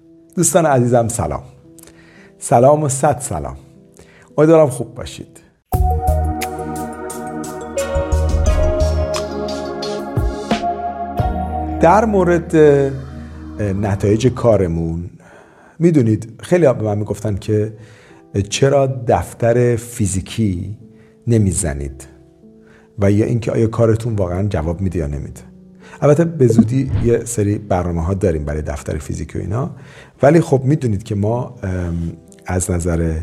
دوستان عزیزم سلام و صد سلام. امیدوارم خوب باشید. در مورد نتایج کارمون میدونید خیلی ها به من میگفتن که چرا دفتر فیزیکی نمیزنید و یا اینکه آیا کارتون واقعا جواب میده یا نمیده. البته به زودی یه سری برنامه ها داریم برای دفتر فیزیکی و اینا، ولی خب میدونید که ما از نظر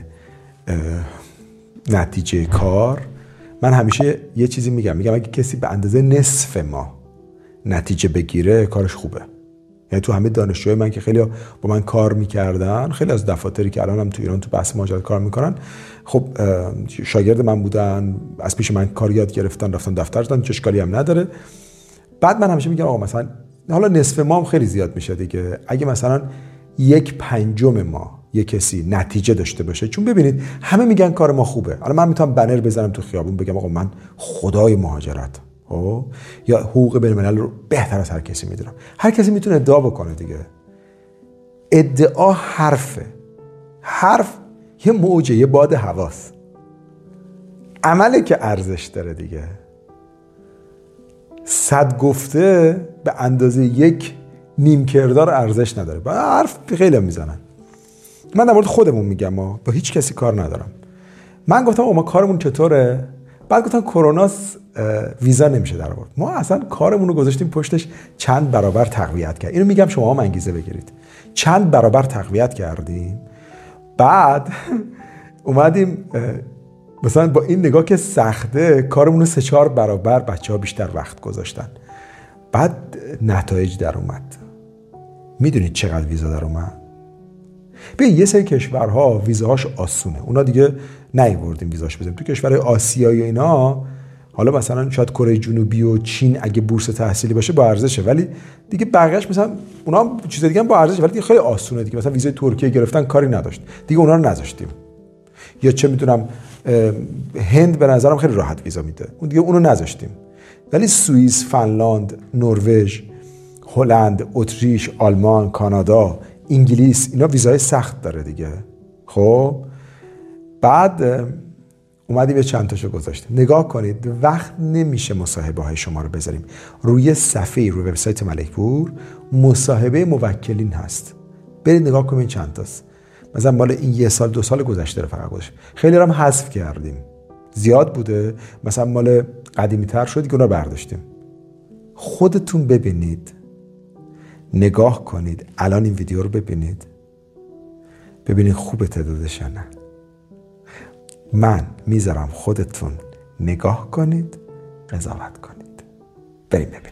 نتیجه کار، من همیشه یه چیزی میگم اگه کسی به اندازه نصف ما نتیجه بگیره کارش خوبه. یعنی تو همه دانشجوهای من که خیلی با من کار میکردن، خیلی از دفاتری که الان هم تو ایران تو بحث مهاجرت کار میکنن، خب شاگرد من بودن، از پیش من کار یاد گرفتن، رفتن دفتر زدن، هیچ اشکالی هم نداره. بعد من همیشه میگم آقا مثلا حالا نصف ما هم خیلی زیاد میشه دیگه، اگه مثلا 1/5 ما یه کسی نتیجه داشته باشه، چون ببینید همه میگن کار ما خوبه. حالا من میتونم بنر بزنم تو خیابون بگم آقا من خدای مهاجرت یا حقوق بین الملل رو بهتر از هر کسی میدونم. هر کسی میتونه ادعا بکنه دیگه. ادعا حرف یه موجه، یه باد هواست. عمله که ارزش داره دیگه. 100 گفته به اندازه 1 نیم کردار ارزش نداره. با حرف خیلی میزنن. من در مورد خودمون میگم، ما با هیچ کسی کار ندارم. من گفتم ما کارمون چطوره؟ بعد گفتن کرونا ویزا نمیشه در آورد. ما اصلا کارمون رو گذاشتیم پشتش چند برابر تقویت کرد. اینو میگم شما هم انگیزه بگیرید. چند برابر تقویت کردیم. بعد اومدیم مثلا با این نگاه که سخته کارمون رو 3-4 برابر بچه‌ها بیشتر وقت گذاشتن. بعد نتایج در اومد. میدونید چقدر ویزا در اومد؟ ببین یه سری کشورها ویزاهاش آسونه، اونا دیگه نیوردیم ویزاش بزنیم. تو کشورهای آسیایی و اینا، حالا مثلا شاید کره جنوبی و چین اگه بورس تحصیلی باشه با ارزشه، ولی دیگه بقیه‌اش مثلا اونا هم چیز دیگه هم با ارزشه، ولی دیگه خیلی آسونه دیگه. مثلا ویزای ترکیه گرفتن کاری نداشت دیگه، اونا رو نذاشتیم. یا چه میدونم هند به نظرم خیلی راحت ویزا میده، اون دیگه اونو نذاشتیم. ولی سوئیس، فنلاند، نروژ، هلند، اتریش، آلمان، کانادا، انگلیس، اینا ویزای سخت داره دیگه. خب بعد اومدیم یه چند تاشو گذاشتیم. نگاه کنید وقت نمیشه مصاحبه های شما رو بذاریم روی صفحه روی وبسایت ملکپور، مصاحبه موکلین هست، برید نگاه کنید چند تاست. مثلا مال این 1 سال 2 سال گذشته رو فقط گذاشتیم، خیلی هم حذف کردیم، زیاد بوده، مثلا مال قدیمی تر شد دیگه اونا برداشتیم. خودتون ببینید، نگاه کنید، الان این ویدیو رو ببینید خوبه تعدادش نه. من میذارم خودتون نگاه کنید، قضاوت کنید. بریم ببینیم.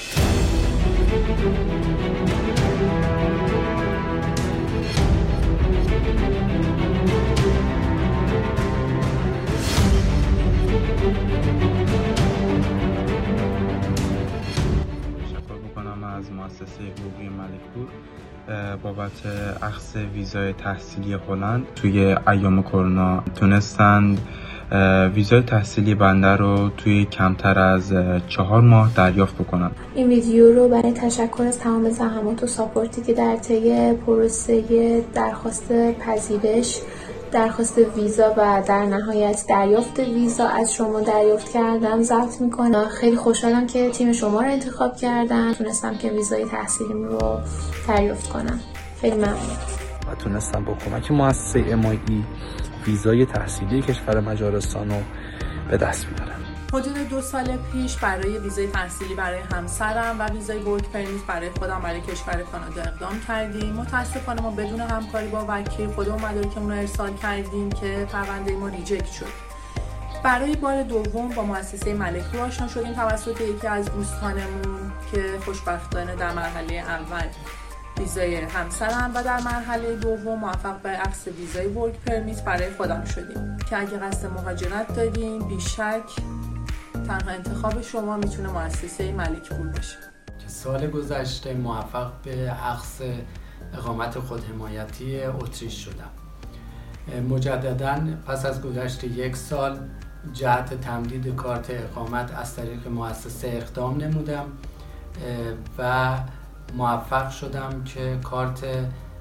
از مؤسسه حقوقی ملکپور بابت اخذ ویزای تحصیلی هلند توی ایام کرونا تونستند ویزای تحصیلی بنده رو توی کمتر از 4 ماه دریافت بکنن. این ویدیو رو برای تشکر از تمام زحمات و ساپورتی که در طی پروسه درخواست پذیرش، درخواست ویزا و در نهایت دریافت ویزا از شما دریافت کردم ضبط میکنم. خیلی خوشحالم که تیم شما رو انتخاب کردم، تونستم که ویزای تحصیلیم رو دریافت کنم. خیلی ممنون. و تونستم با کمک مؤسسه MIE ویزای تحصیلی کشور مجارستان رو به دست بیارم. حدود 2 سال پیش برای ویزای تحصیلی برای همسرم و ویزای ورک پرمیت برای خودم برای کشور کانادا اقدام کردیم. متاسفانه ما بدون همکاری با وکیل خودمون مدارکمون رو ارسال کردیم که پرونده ما ریجکت شد. برای بار دوم با مؤسسه ملکپور آشنا شدیم توسط یکی از دوستانمون که خوشبختانه در مرحله اول ویزای همسرم و در مرحله دوم موفق به اخذ ویزای ورک پرمیت برای خودم شدیم که اگه قصد مهاجرت داریم بیشک تنها انتخاب شما میتونه مؤسسه ملکپور باشه. سال گذشته موفق به اخذ اقامت خودحمایتی اتریش شدم. مجدداً پس از گذشت 1 سال جهت تمدید کارت اقامت از طریق مؤسسه اقدام نمودم و موفق شدم که کارت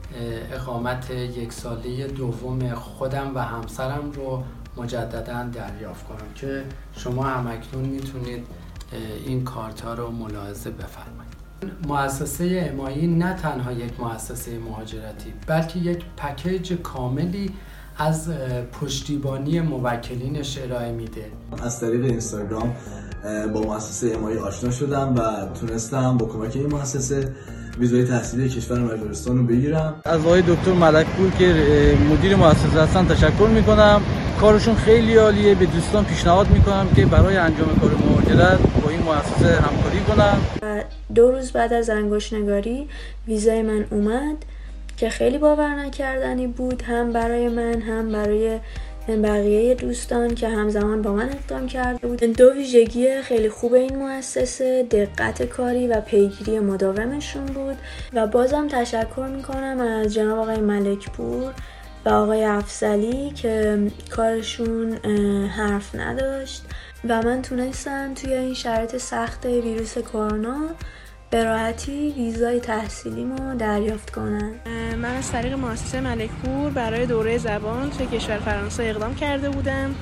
اقامت 1 ساله دوم خودم و همسرم رو مجددا دریافت کنم که شما همکنون میتونید این کارت ها رو ملاحظه بفرمایید. مؤسسه امایی نه تنها یک مؤسسه مهاجرتی بلکه یک پکیج کاملی از پشتیبانی موکلینش ارائه میده. از طریق اینستاگرام با مؤسسه امایی آشنا شدم و تونستم با کمک این مؤسسه ویزای تحصیلی کشور مجارستان رو بگیرم. از آقای دکتر ملکپور که مدیر مؤسسه هستن تشکر میکنم. کارشون خیلی عالیه. به دوستان پیشنهاد میکنم که برای انجام کار مهاجرت با این مؤسسه همکاری کنم. 2 روز بعد از انگشت‌نگاری ویزای من اومد که خیلی باور نکردنی بود، هم برای من هم برای بقیه دوستان که همزمان با من اقدام کرده بود. 2 ویژگی خیلی خوب این مؤسسه دقت کاری و پیگیری مداومشون بود و بازم تشکر میکنم از جناب آقای ملکپور و آقای افضلی که کارشون حرف نداشت و من تونستم توی این شرایط سخت ویروس کرونا به راحتی ویزای تحصیلیمو دریافت کنم. من از طریق مؤسسه ملکپور برای دوره زبان توی کشور فرانسه اقدام کرده بودم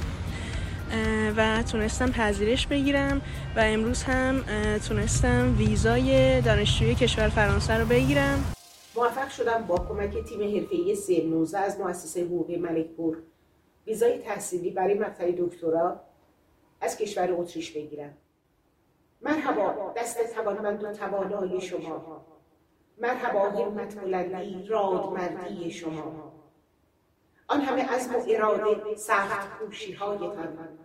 و تونستم پذیرش بگیرم و امروز هم تونستم ویزای دانشجوی کشور فرانسه رو بگیرم. موفق شدم با کمک تیم حرفه‌ای سیم 19 از مؤسسه حقوقی ملکپور ویزای تحصیلی برای مقطع دکترا از کشور اتریش بگیرم. مرحبا دست توانمند و توانای شما، مرحبا همت بلندی رادمردی شما، آن همه عزم و اراده سخت کوشی هایتان،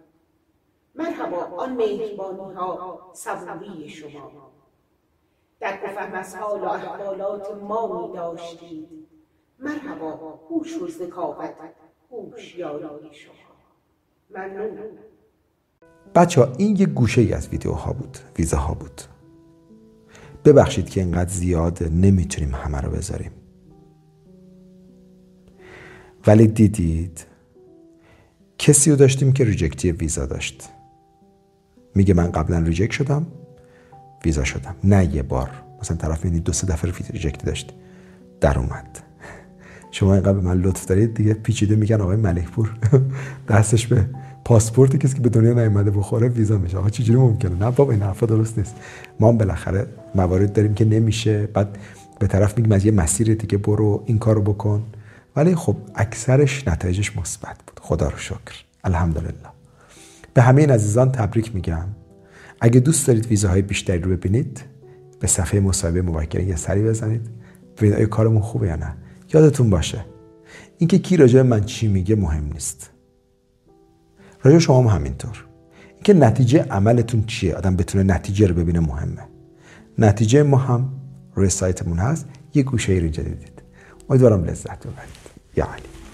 مرحبا آن مهربانی ها صبوری شما، درک و فهم از حال و احوالات ما می داشتید، مرحبا هوش و ذکاوت هوشیاری شما. ممنون. بچه‌ها این یه گوشه ای از ویدیوها بود، ویزاها بود. ببخشید که اینقدر زیاد نمیتونیم همه رو بذاریم، ولی دیدید کسی رو داشتیم که ریجکتی ویزا داشت، میگه من قبلا ریجکت شدم ویزا شدم. نه یه بار، مثلا طرف میبینید 2-3 دفعه ریجکت داشت در اومد. شما اینقدر به من لطف دارید دیگه پیچیده میگن آقای ملکپور دستش به پاسپورت کسی که به دنیا نیومده بخوره ویزا میشه. آقا چجوری ممکنه؟ نه بابا این حرفا درست نیست. ما هم بالاخره موارد داریم که نمیشه، بعد به طرف میگیم از یه مسیر دیگه برو این کارو بکن، ولی خب اکثرش نتایجش مثبت بود، خدا رو شکر، الحمدلله. به همه این عزیزان تبریک میگم. اگه دوست دارید ویزاهای بیشتری رو ببینید به صفحه مصاحبه موکلین یه سری بزنید ببینید آیا کارمون خوبه یا نه. یادتون باشه اینکه کی راجع من چی میگه مهم نیست، راجع شما هم همینطور. اینکه نتیجه عملتون چیه، آدم بتونه نتیجه رو ببینه مهمه. نتیجه ما هم روی سایتمون هست، یه گوشه ای رو اینجا دیدید. امیدوارم لذت ببرید. یا علی.